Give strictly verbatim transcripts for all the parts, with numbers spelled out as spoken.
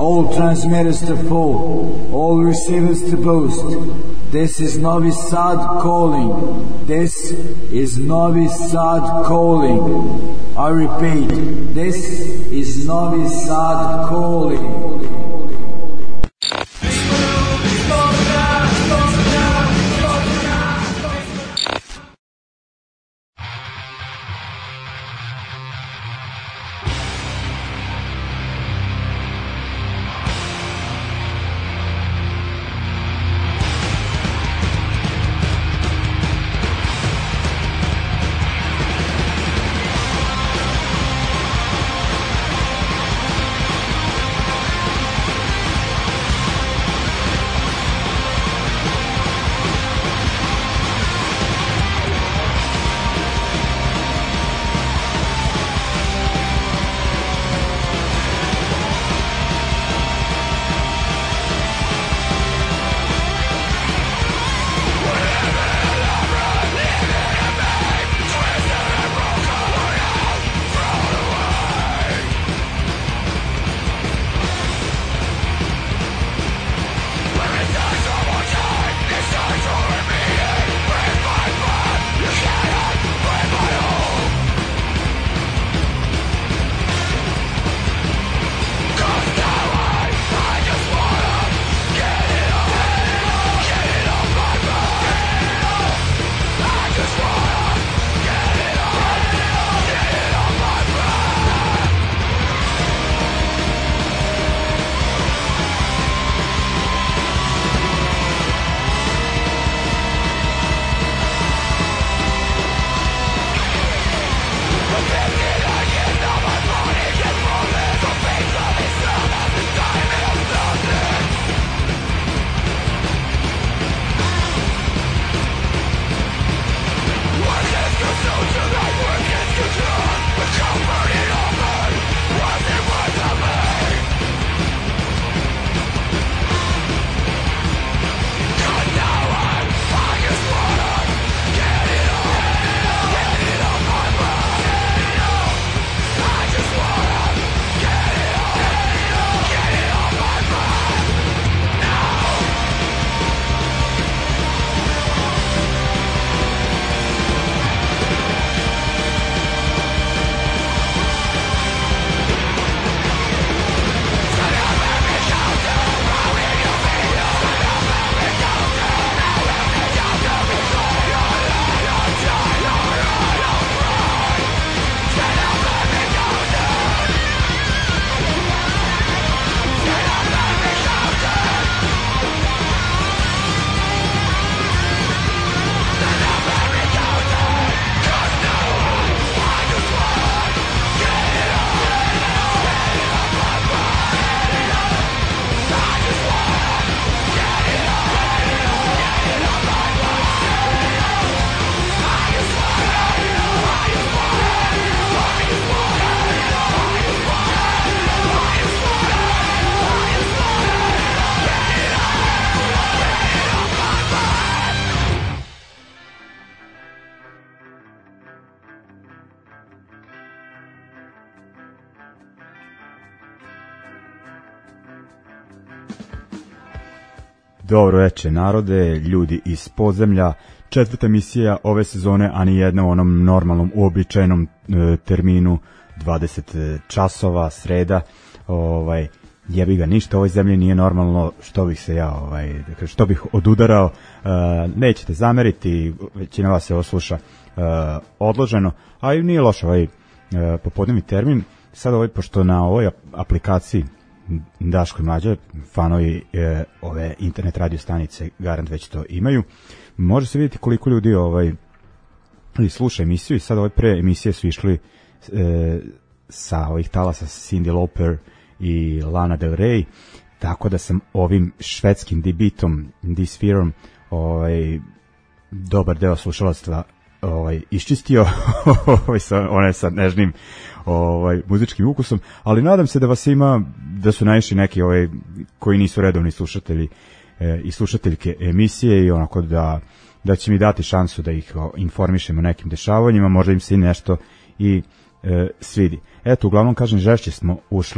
all transmitters to full, all receivers to boost. This is Novi Sad calling. This is Novi Sad calling. I repeat, this is Novi Sad calling. Dobro veče narode, ljudi iz podzemlja, četvrta emisija ove sezone, a ni jedna u onom normalnom, uobičajenom e, terminu, dvadeset časova, sreda, ovaj, jebi ga, ništa u ovoj zemlji nije normalno, što bih se ja, ovaj, što bih odudarao, e, nećete zameriti, većina vas se osluša e, odloženo, a i nije loš ovaj e, popodnevni termin, sad ovaj, pošto na ovoj aplikaciji Daško i Mlađa, fanovi e, ove internet radio stanice garant već to imaju, može se vidjeti koliko ljudi ovaj sluša emisiju i sad ove pre emisije su išli e, sa ovih talasa Cyndi Lauper i Lana Del Rey, tako da sam ovim švedskim debitom, Disferom, ovaj, dobar deo slušalaštva ovaj, iščistio, ovaj, sa, one sa nežnim ovaj, muzičkim ukusom, ali nadam se da vas ima, da su naišli neki ovaj, koji nisu redovni slušatelji e, i slušateljke emisije i onako da, da će mi dati šansu da ih o, informišemo o nekim dešavanjima, možda im se i nešto i e, svidi. Eto, uglavnom kažem, žešće smo ušli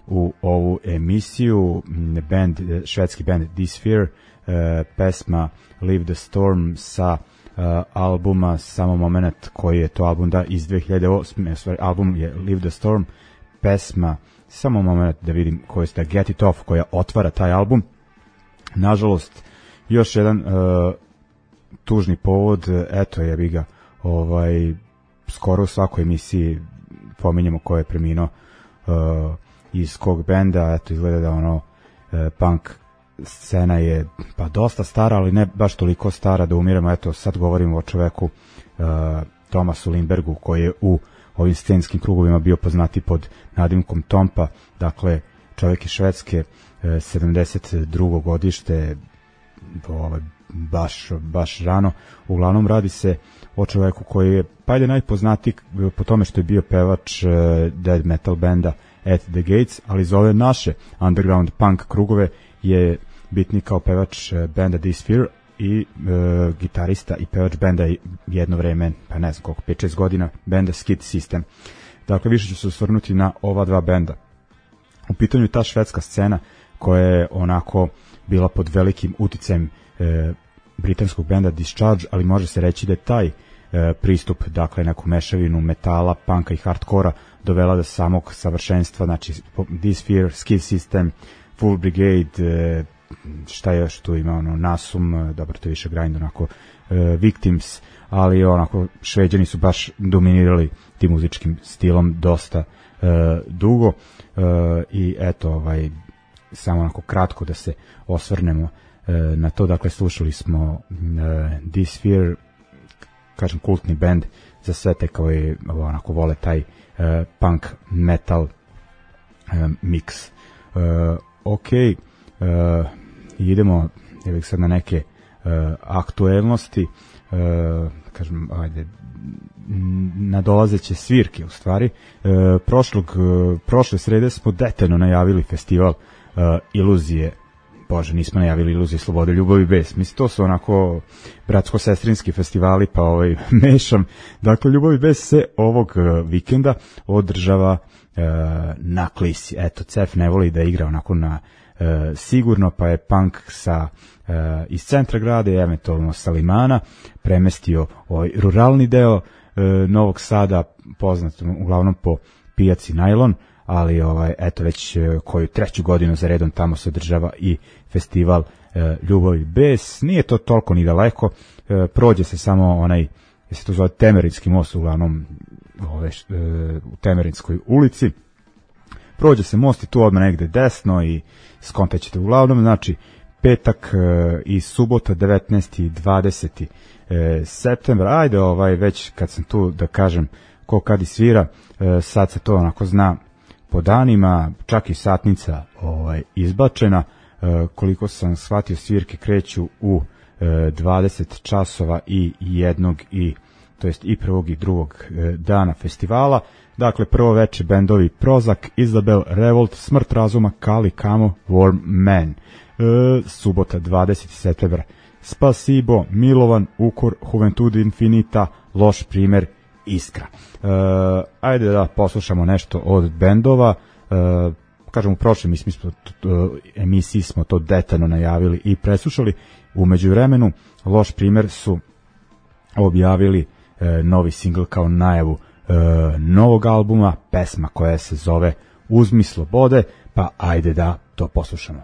u ovu emisiju. Band, švedski band Disphere, pesma Leave the Storm sa albuma, samo moment koji je to album, da, iz dve hiljade osme, album je Leave the Storm, pesma, samo moment da vidim koji je da Get It Off, koja otvara taj album. Nažalost, još jedan uh, tužni povod, eto je ga, ovaj, skoro u svakoj emisiji pominjemo ko je preminuo uh, iz kog benda. Eto, izgleda da ono uh, punk scena je pa dosta stara, ali ne baš toliko stara da umiremo. Eto, sad govorimo o čoveku uh, Tomasu Lindbergu, koji je u ovim scenskim krugovima bio poznati pod nadimkom Tompa. Dakle, čovjek iz Švedske, uh, sedamdeset drugo godište, ovaj, baš, baš rano. Uglavnom radi se o čoveku koji je pa je najpoznatiji po tome što je bio pevač uh, death metal benda At the Gates, ali za ove naše underground punk krugove je bitni kao pevač uh, benda Disphere i uh, gitarista i pevač benda jedno vreme, pa ne znam koliko, pet šest godina, benda Skid System. Dakle, više ću se osvrnuti na ova dva benda. U pitanju je ta švedska scena koja je onako bila pod velikim uticajem e, britanskog benda Discharge, ali može se reći da je taj e, pristup, dakle neku mešavinu metala, punka i hardkora dovela do samog savršenstva. Znači Disphere, Skid System, Full Brigade, e, šta je još tu ima, ono, Nasum, dobro, to je više grind, onako e, Victims, ali onako Šveđani su baš dominirali tim muzičkim stilom dosta e, dugo e, i eto, ovaj, samo onako kratko da se osvrnemo e, na to. Dakle, slušali smo e, Disphere, kažem, kultni band za sve te koji onako vole taj e, punk metal e, mix. E, ok, e, idemo evo sad na neke e, aktuelnosti, e, kažem, ajde, nadolazeće svirke u stvari. E, prošlog, prošle srede smo detaljno najavili festival Uh, Iluzije, bože, nismo najavili Iluzije slobode, ljubav i bes. Mislim, to su onako bratsko-sestrinski festivali, pa ovaj mešam. Dakle, ljubav i bes se ovog uh, vikenda održava uh, na Klisi. Eto, Cef ne voli da igra onako na uh, sigurno, pa je punk sa uh, iz centra grada i eventualno sa Limana premestio ovaj ruralni deo uh, Novog Sada, poznat uglavnom po pijaci Najlon, ali ovaj, eto, već koju treću godinu za redom tamo se održava i festival e, Ljubav i bes. Nije to toliko ni daleko, e, prođe se samo onaj, se to zove Temerinski most, uglavnom ove, e, u Temerinskoj ulici. Prođe se most i tu odmah negde desno i skontaćete uglavnom, znači petak e, i subota devetnaesti i dvadeseti E, septembar. Ajde, ovaj, već kad sam tu da kažem ko kad i svira, e, sad se to onako zna po danima, čak i satnica ovaj, izbačena. E, koliko sam shvatio, svirke kreću u e, dvadeset časova i jednog i, to jest i prvog i drugog e, dana festivala. Dakle, prvo veče bendovi Prozak, Izabel, Revolt, Smrt razuma, Kali, Kamo, Warm Man. E, subota dvadeseti septembar, Spasibo, Milovan, Ukor, Juventud Infinita, Loš primer, Iskra. E, ajde da poslušamo nešto od bendova. E, kažem, u prošloj emisiji smo, emisiji smo to detaljno najavili i preslušali. U međuvremenu Loš primer su objavili e, novi singl kao najavu e, novog albuma, pesma koja se zove Uzmi slobode, pa ajde da to poslušamo.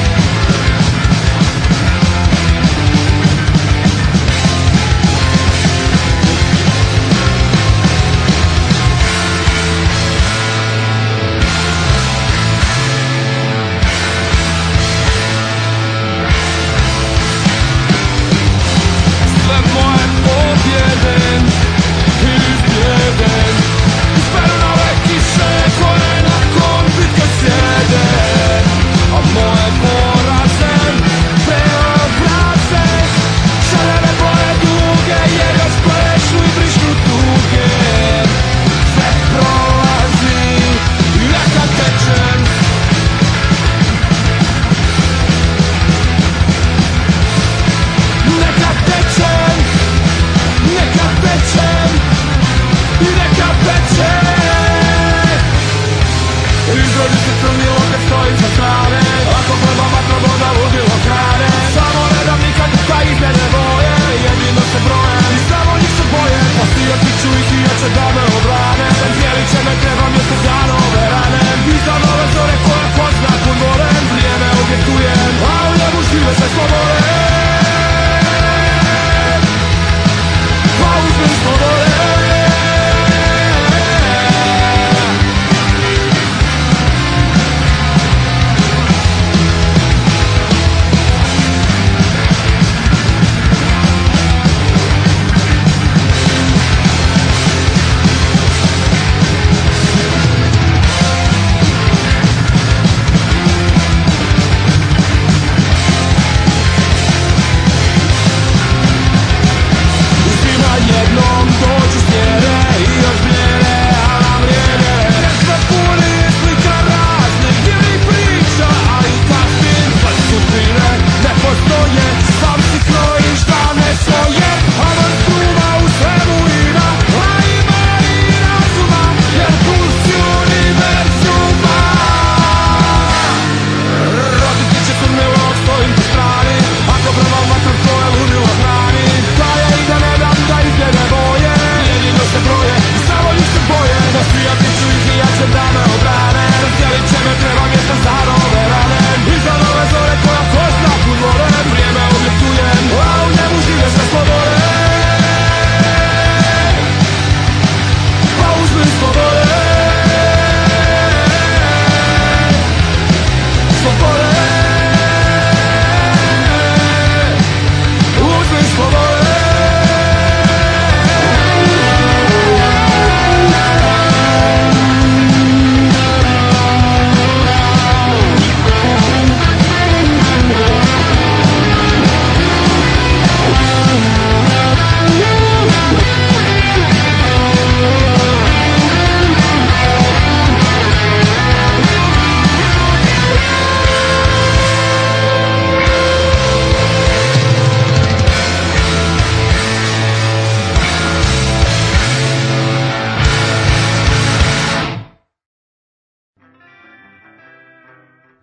We'll be right back.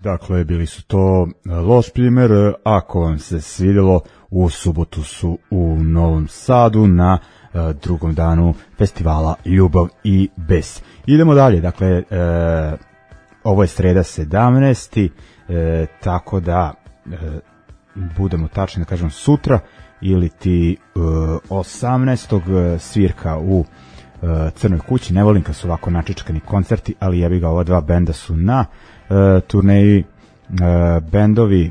Dakle, bili su to loš primjer. Ako vam se svidjelo, u subotu su u Novom Sadu na drugom danu festivala Ljubav i bes. Idemo dalje, dakle, e, ovo je sreda sedamnaesti E, tako da e, budemo tačni da kažem sutra ili ti e, osamnaestog svirka u e, Crnoj kući. Ne volim kad su ovako načičkani koncerti, ali ja bih ga, ova dva benda su na e, turneji, e, bendovi e,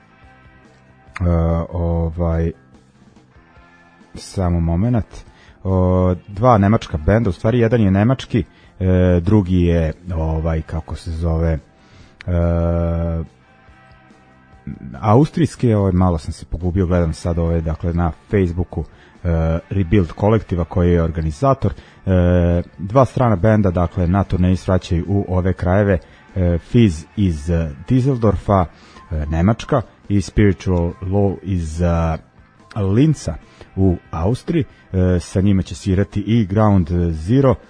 ovaj samo moment, o, dva nemačka benda, u stvari jedan je nemački, e, drugi je ovaj kako se zove e, austrijski, ovaj, malo sam se pogubio, gledam sad ove, dakle na Facebooku e, Rebuild kolektiva koji je organizator. E, dva strana benda, dakle na turneji svraćaju u ove krajeve, e, Fizz iz Düsseldorfa, e, Nemačka, i Spiritual Law iz e, Linca u Austriji. E, sa njima će svirati i Ground Zero, e,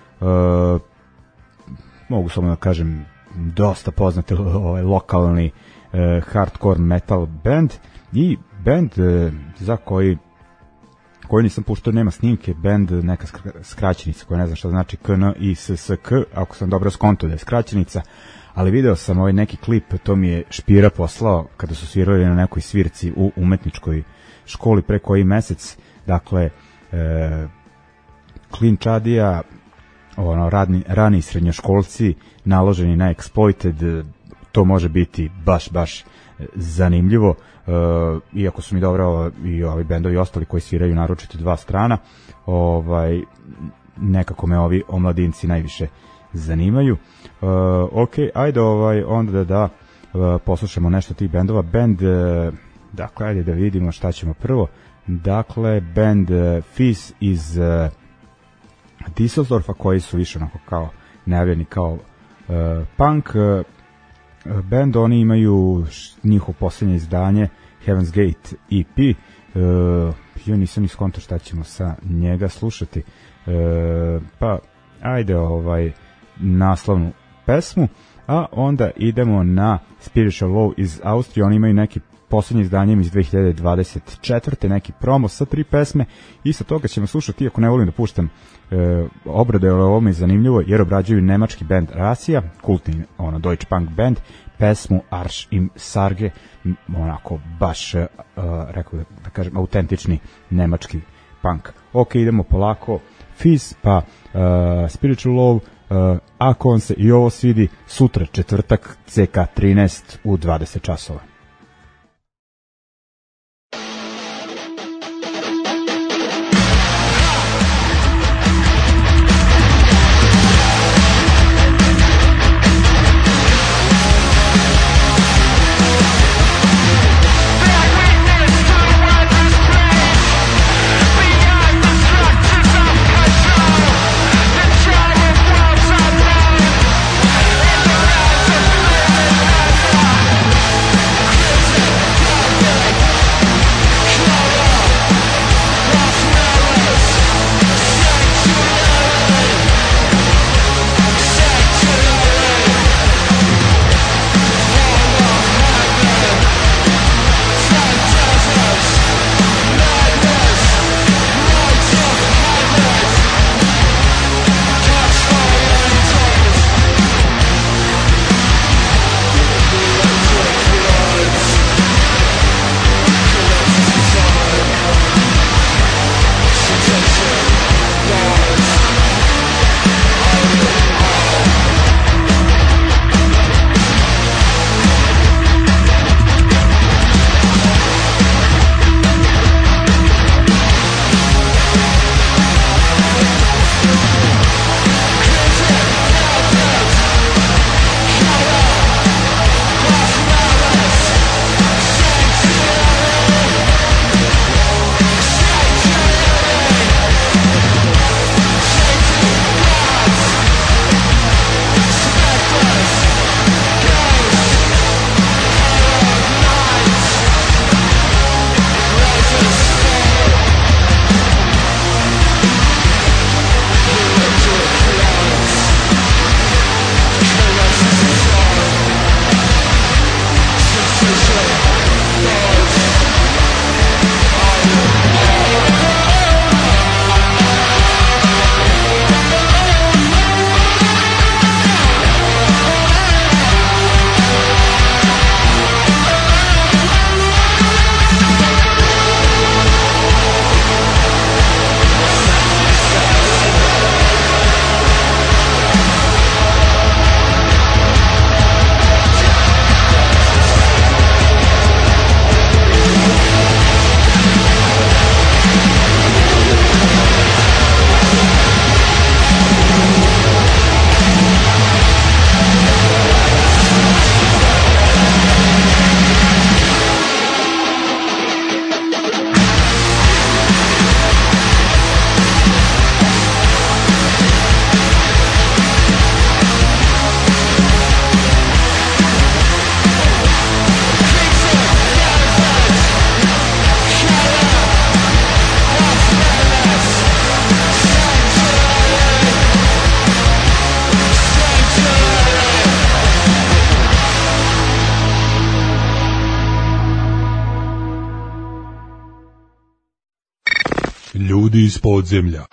mogu samo da kažem dosta poznati ovaj lokalni e, hardcore metal band, i band e, za koji koji nisam puštao, nema snimke, band neka skraćenica koja ne znam šta znači K N I S S K, ako sam dobro skonto da je skraćenica, ali video sam ovaj neki klip, to mi je Špira poslao kada su svirali na nekoj svirci u umetničkoj školi pre koji mesec. Dakle, e, klinčadija, ono, radni, rani srednjoškolci naloženi na Exploited, to može biti baš, baš zanimljivo, e, iako su mi dobro i ovi bendovi ostali koji sviraju naročito dva strana, ovaj, nekako me ovi omladinci najviše zanimaju. E, ok, ajde ovaj, onda da, da e, poslušamo nešto tih bendova. Band, e, dakle, ajde da vidimo šta ćemo prvo. Dakle, band e, Fizz iz e, Düsseldorfa, koji su više onako kao najavljeni kao e, punk e, band. Oni imaju njihov posljednje izdanje Heaven's Gate E P. E, ja nisam iskonto šta ćemo sa njega slušati. E, pa ajde ovaj naslovnu pesmu, a onda idemo na Spiritual Law iz Austrije. Oni imaju neki posljednje izdanjem iz dve hiljade dvadeset četvrte, neki promo sa tri pesme, i sa toga ćemo slušati, iako ne volim da puštam e, obrade, ali ovo mi je zanimljivo jer obrađuju nemački band Racija, kultni ono Deutsche Punk band, pesmu Arsch im Sarge, onako baš e, rekao da, da kažem autentični nemački punk. Ok, idemo polako. Fizz, pa e, Spiritual Law, e, ako on se i ovo svidi, sutra četvrtak C K trinaest u dvadeset časova. We'll be right back. Ljudi iz podzemlja.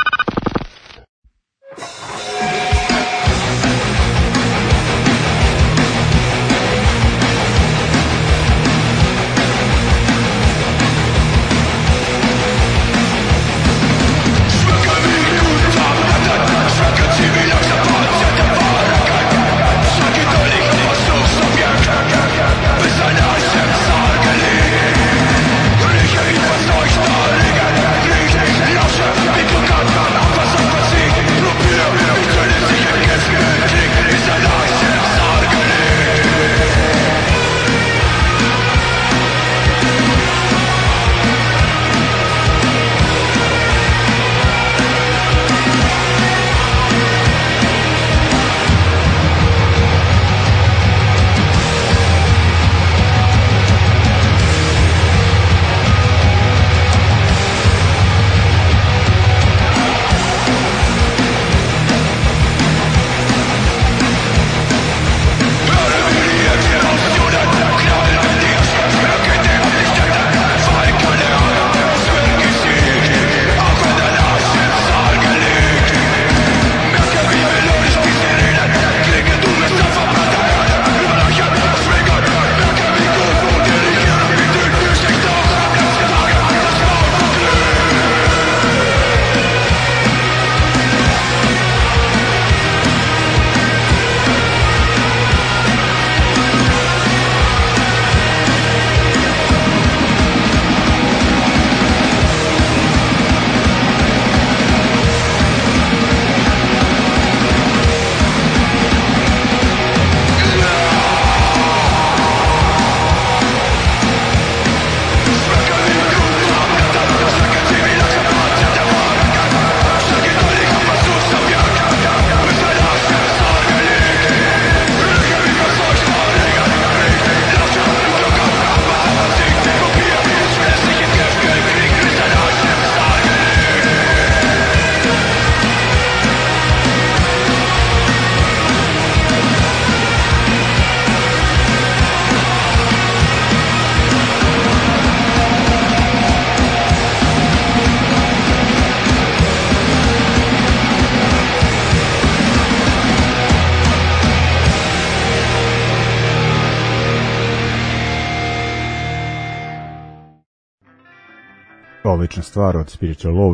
Odlična stvar od Spiritual Law,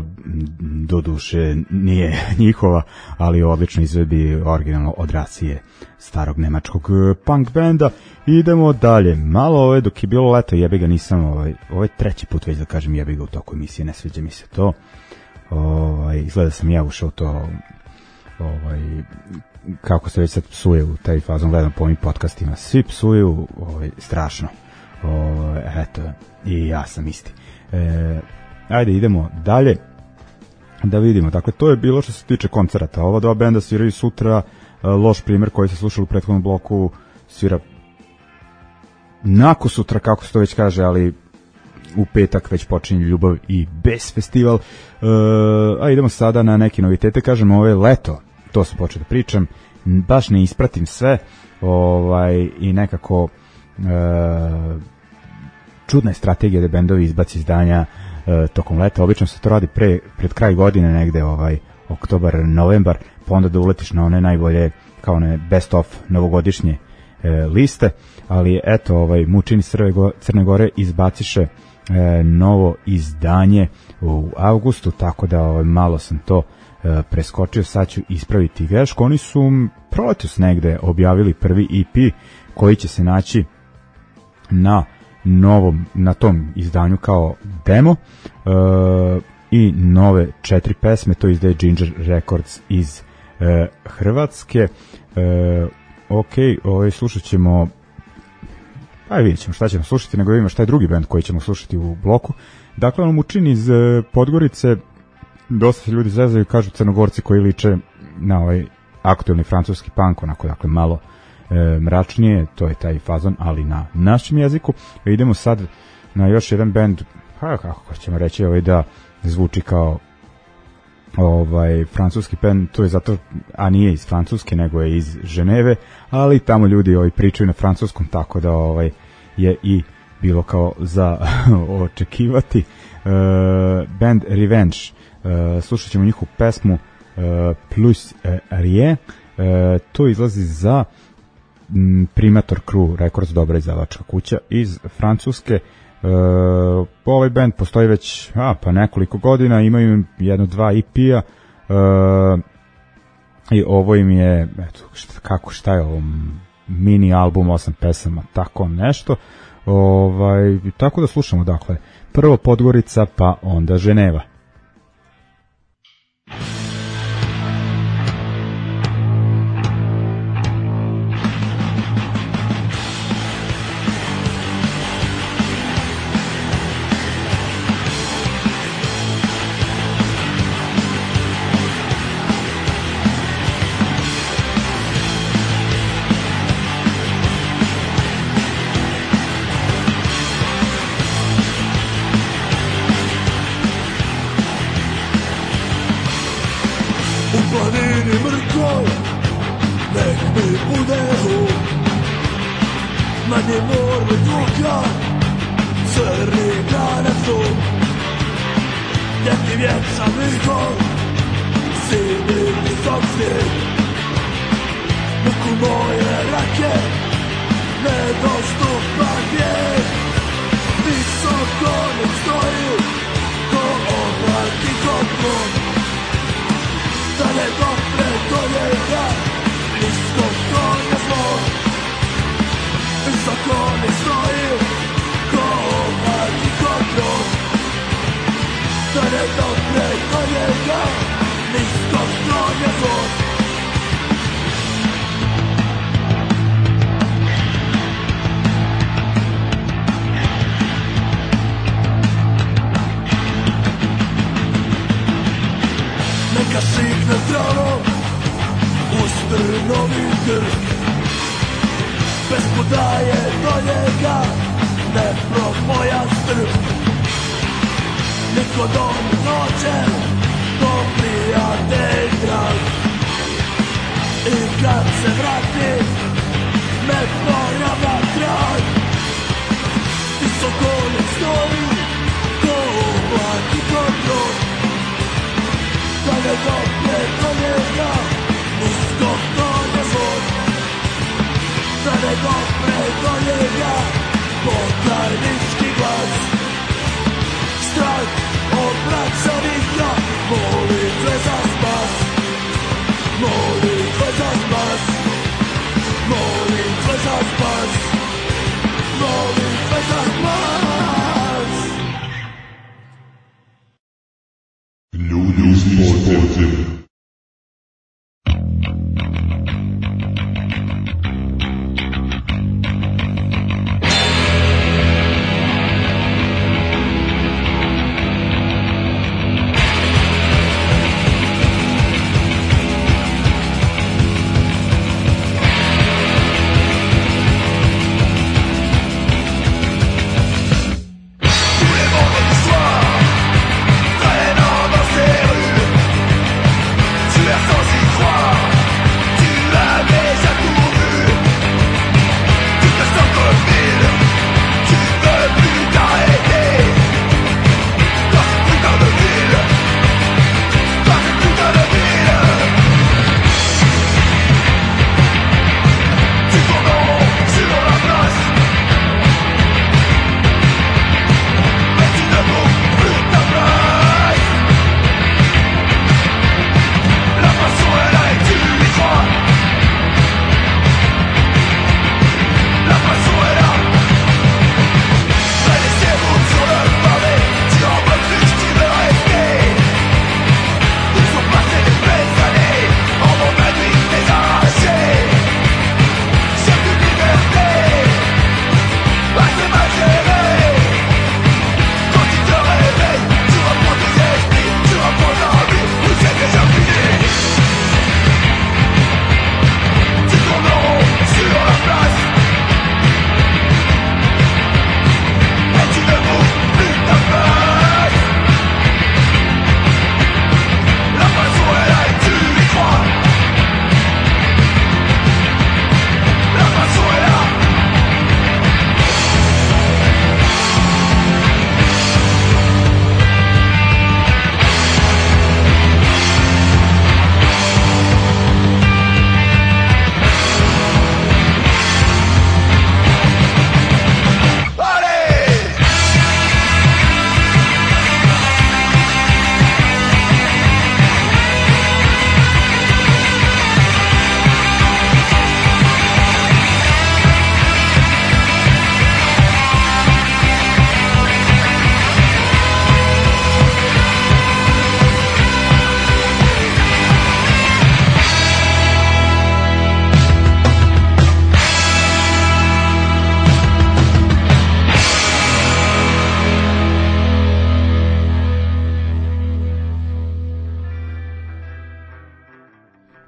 do duše nije njihova, ali odlično izvedbi originalno od Rasije, starog nemačkog punk benda. Idemo dalje, malo ove, dok je bilo leto, jebi ga nisam, ovaj, ovaj treći put već da kažem jebi ga u toku emisije, ne sviđa mi se to. Ovaj, izgleda sam ja ušao to, ovaj, kako se već sad psuje u taj fazon, gledam po ovim podcastima, svi psuju, ovaj, strašno. Ovaj, eto, i ja sam isti. E, ajde idemo dalje da vidimo, dakle to je bilo što se tiče koncerata. Ova dva benda sviraju sutra, loš primjer koji se slušali u prethodnom bloku svira nakon sutra, kako se to već kaže, ali u petak već počinje Ljubav i bes festival. e, a idemo sada na neke novitete, kažem ovo je leto, to sam počeo da pričam, baš ne ispratim sve, ovaj, i nekako e, čudna je strategija da bendovi izbaci izdanja e, tokom leta. Obično se to radi pre, pred kraj godine negde, ovaj, oktobar, novembar, pa onda da uletiš na one najbolje, kao one best of novogodišnje e, liste, ali eto, ovaj, Mučini Crne Gore izbaciše e, novo izdanje u avgustu, tako da ovaj, malo sam to e, preskočio, sad ću ispraviti grešku. Oni su proletos negde objavili prvi E P koji će se naći na novom, na tom izdanju kao demo, e, i nove četiri pesme, to izdaje Ginger Records iz e, Hrvatske. E, ok, ovaj, slušat ćemo, pa vidjet ćemo šta ćemo slušati, nego vidimo šta je drugi band koji ćemo slušati u bloku. Dakle, on Mučin iz e, Podgorice, dosta se ljudi zezaju, kažu Crnogorci koji liče na ovaj aktuelni francuski punk, onako, dakle, malo E, mračnije, to je taj fazon, ali na našem jeziku. E, idemo sad na još jedan band, ha, kako ćemo reći, ovaj, da zvuči kao ovaj francuski band, to je zato, a nije iz Francuske, nego je iz Ženeve, ali tamo ljudi ovaj pričaju na francuskom, tako da ovaj je i bilo kao za očekivati. Uh, band Revenge, uh, slušat ćemo njihovu pesmu uh, Plus uh, Rien, uh, to izlazi za m, Primator Crew Records, dobra izdavačka kuća iz Francuske. Uh, ovaj band postoji već a, pa nekoliko godina, imaju jedno dva E P-a uh, i ovo im je eto, šta, kako šta je ovo mini album, osam pesama, tako nešto. Ovaj, tako da slušamo, dakle, prvo Podgorica, pa onda Ženeva.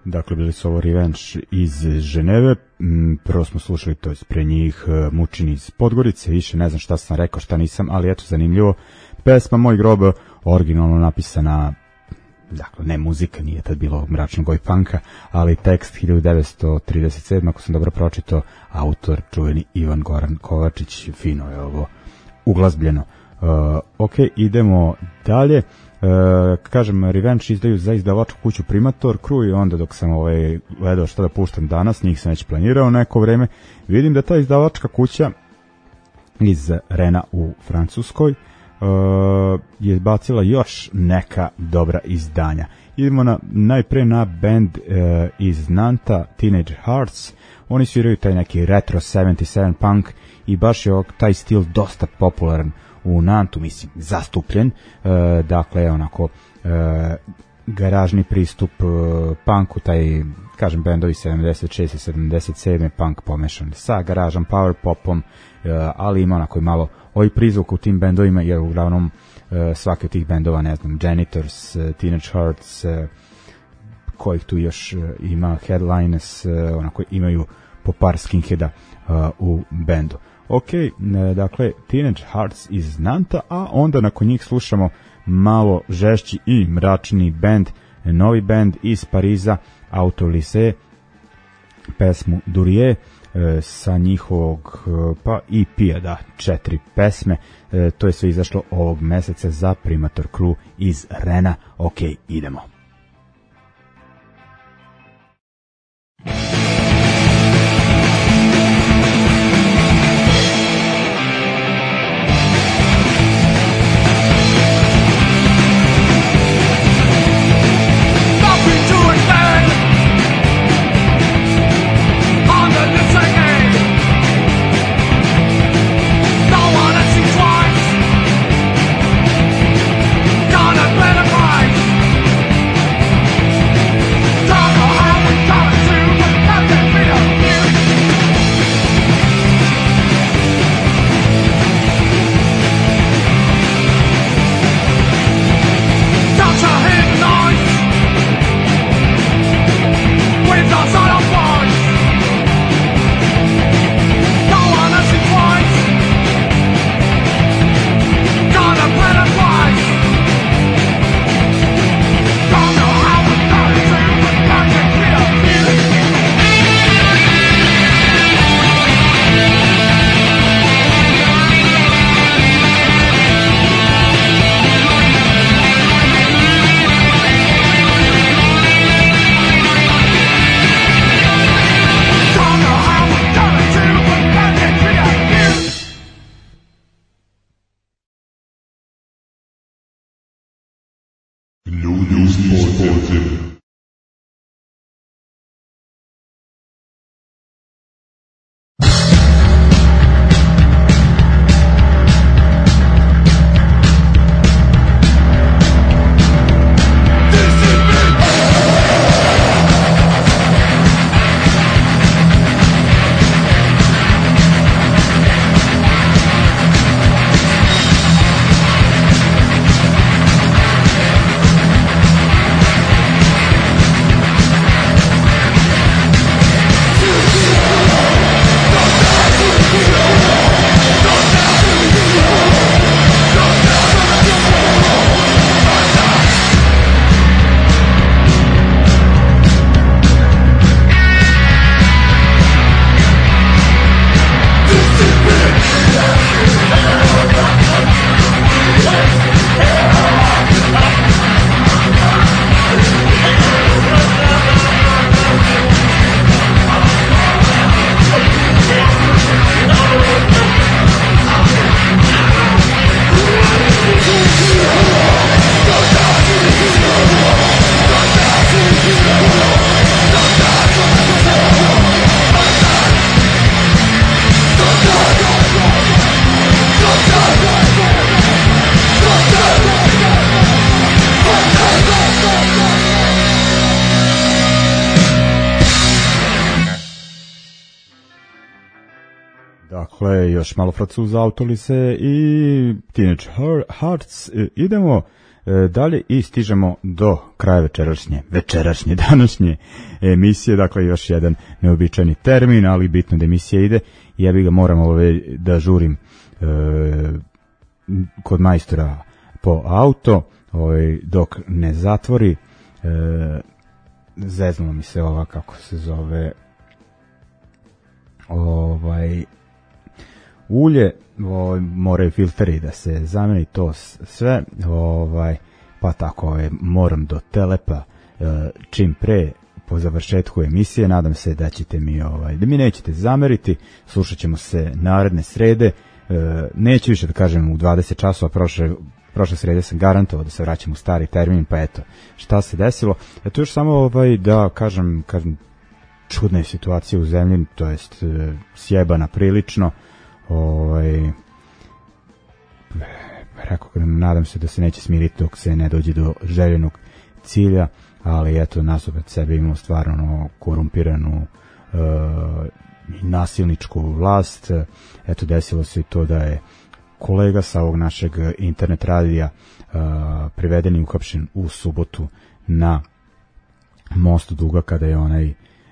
Dakle, bili su ovo Revenge iz Ženeve, prvo smo slušali, to je pre njih Mučini iz Podgorice, više ne znam šta sam rekao, šta nisam, ali eto, zanimljivo. Pesma Moj grob, originalno napisana, dakle, ne muzika, nije tad bilo mračnog oj punka, ali tekst hiljadu devetsto trideset sedme. ako sam dobro pročitao, autor čuveni Ivan Goran Kovačić, fino je ovo uglazbljeno. Uh, ok, idemo dalje. Uh, kažem, Revenge izdaju za izdavačku kuću Primator Crew i onda dok sam ovaj, gledao šta da puštam danas, njih sam već planirao neko vreme, vidim da ta izdavačka kuća iz Rena u Francuskoj uh, je bacila još neka dobra izdanja. Idemo na, najpre na band uh, iz Nanta, Teenage Hearts. Oni sviraju taj neki retro sedamdeset sedam punk i baš je ovog, taj stil dosta popularan u Nantu, mislim, zastupljen, e, dakle, onako, e, garažni pristup e, punku, taj, kažem, bendovi sedamdeset šeste sedamdeset sedme punk pomešan sa garažom, power popom, e, ali ima onako i malo ovaj prizvuk u tim bendovima, jer uglavnom e, svaki od tih bendova, ne znam, Janitors, e, Teenage Hearts, e, kojih tu još e, ima, Headliners, e, onako imaju po par skinheada e, u bendu. Ok, dakle, Teenage Hearts iz Nanta, a onda nakon njih slušamo malo žešći i mračni band, novi band iz Pariza, Autolycée, pesmu Durie, sa njihovog pa E P-a, da, četiri pesme, to je sve izašlo ovog meseca za Primator Crew iz Rena. Ok, idemo. Još malo Francuza, Autolycée i Teenage Hearts. Idemo e, dalje i stižemo do kraja večerašnje, večerašnje, današnje emisije, dakle još jedan neobičajni termin, ali bitno da emisija ide i ja bi ga moram ove, da žurim e, kod majstora po auto, ove, dok ne zatvori. E, zeznulo mi se ova, kako se zove, ovaj ulje, ovaj, moraju filteri da se zameni to sve, ovaj, pa tako ovaj, moram do Telepa e, čim pre po završetku emisije. Nadam se da ćete mi ovaj, da mi nećete zameriti. Slušat ćemo se naredne srede, e, neću više da kažem u dvadeset časova, prošle prošle srede sam garantovao da se vraćam u stari termin, pa eto šta se desilo. Eto još samo ovaj, da kažem, kažem čudna je situacija u zemlji, to jest e, sjebana prilično. Ovaj, rekao, nadam se da se neće smiriti dok se ne dođe do željenog cilja, ali eto, nas opet sebe imamo stvarno ono, korumpiranu e, nasilničku vlast. Eto, desilo se i to da je kolega sa ovog našeg internet radija e, priveden i uhapšen u subotu na mostu Duga, kada je onaj e,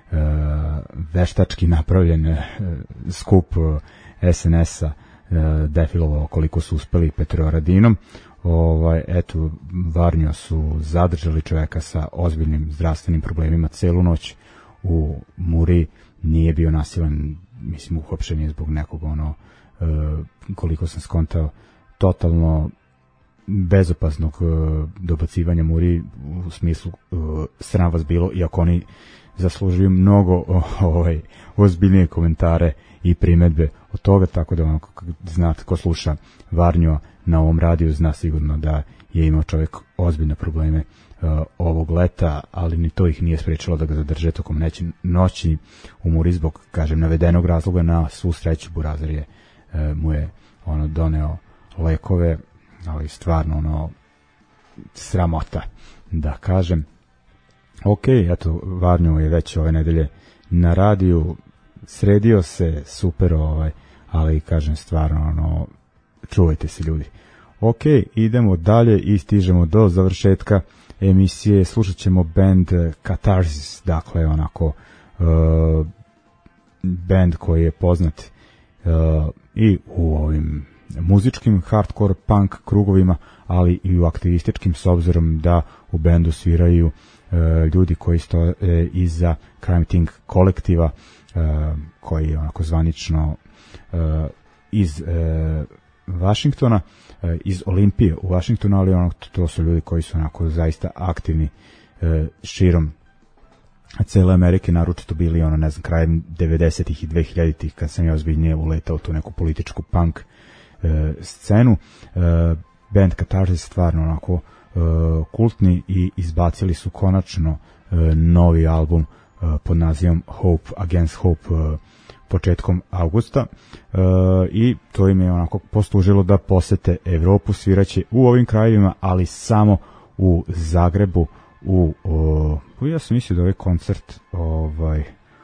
veštački napravljen e, skup S N S-a e, defilovao koliko su uspeli Petroradinom. Ovaj, eto, Varnjo su zadržali čoveka sa ozbiljnim zdravstvenim problemima celu noć u Muri, nije bio nasilan, mislim uhapšen je zbog nekog ono, e, koliko sam skontao, totalno bezopasnog e, dobacivanja Muri, u smislu e, sram vas bilo, iako oni zaslužuju mnogo o, ovaj, ozbiljnije komentare i primedbe od toga, tako da ono, znate ko sluša Varnjoa na ovom radiju zna sigurno da je imao čovjek ozbiljne probleme uh, ovog leta, ali ni to ih nije sprečilo da ga zadrže tokom neće noći u Muri zbog, kažem, navedenog razloga. Na svu sreću Burazir je uh, mu je ono doneo lekove, ali stvarno ono sramota da kažem. Ok, eto, Varnjo je već ove nedelje na radiju, sredio se, super, ovaj, ali kažem stvarno ono, čuvajte se ljudi. Ok, idemo dalje i stižemo do završetka emisije. Slušat ćemo band Catharsis, dakle onako uh, band koji je poznat uh, i u ovim muzičkim hardcore punk krugovima, ali i u aktivističkim, s obzirom da u bendu sviraju uh, ljudi koji stoje uh, iza Crime Think kolektiva, uh, koji je onako zvanično uh, iz uh, Washingtona, iz Olimpije u Washingtonu, ali ono, to su ljudi koji su onako zaista aktivni e, širom cele Amerike, naročito bili ono, ne znam, krajem devedesetih i dvehiljaditih kad sam ja ozbiljnije uletao tu neku političku punk e, scenu. E, band Catharsis stvarno onako e, kultni i izbacili su konačno e, novi album e, pod nazivom Hope Against Hope e, početkom avgusta, e, i to im je onako poslužilo da posete Evropu. Sviraće u ovim krajevima, ali samo u Zagrebu. U o, ja sam mislio da ovaj koncert ovaj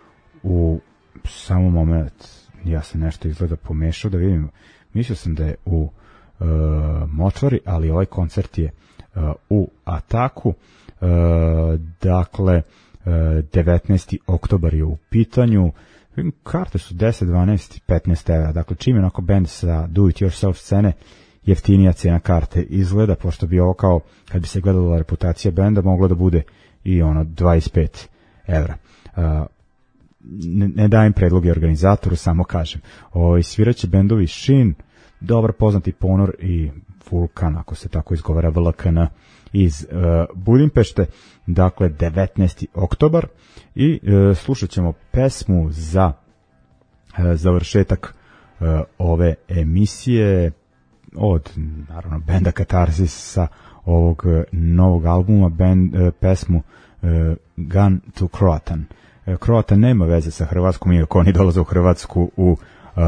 u samo moment, ja sam nešto izgleda pomešao da vidim, mislio sam da je u e, Močvari, ali ovaj koncert je e, u Ataku. E, dakle e, devetnaesti oktobar je u pitanju. Karte su deset, dvanaest, petnaest evra, dakle čim je onako band sa do it yourself scene, jeftinija cijena karte izgleda, pošto bi ovo kao, kad bi se gledala reputacija benda, moglo da bude i ono dvadeset pet evra. Uh, ne, ne dajem predloge organizatoru, samo kažem. O, sviraće bendovi Shin, dobar poznati Ponor i Vulkan, ako se tako izgovara, V L K N, iz uh, Budimpešte, dakle devetnaesti oktobar, i uh, slušat ćemo pesmu za uh, završetak uh, ove emisije od, naravno, benda Catharsis sa ovog uh, novog albuma, band, uh, pesmu uh, Gun to Croatan. Uh, Croatan nema veze sa Hrvatskom, iako oni dolaze u Hrvatsku u uh,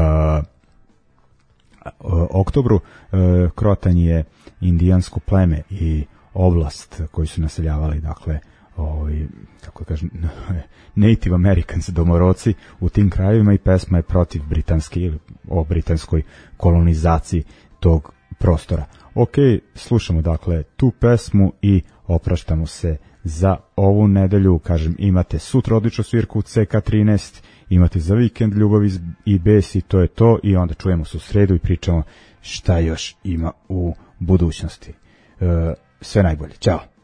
uh, oktobru. Uh, Croatan je indijansko pleme i oblast koji su naseljavali, dakle, ovaj, kako da kažem, Native Americans, domoroci u tim krajevima, i pesma je protiv britanske ili o britanskoj kolonizaciji tog prostora. Ok, slušamo dakle tu pesmu i opraštamo se za ovu nedelju. Kažem, imate sutra odličnu svirku u C K trinaest, imate za vikend Ljubav i bes i to je to, i onda čujemo se u sredu i pričamo šta još ima u budućnosti. E, sve najbolje, ćao.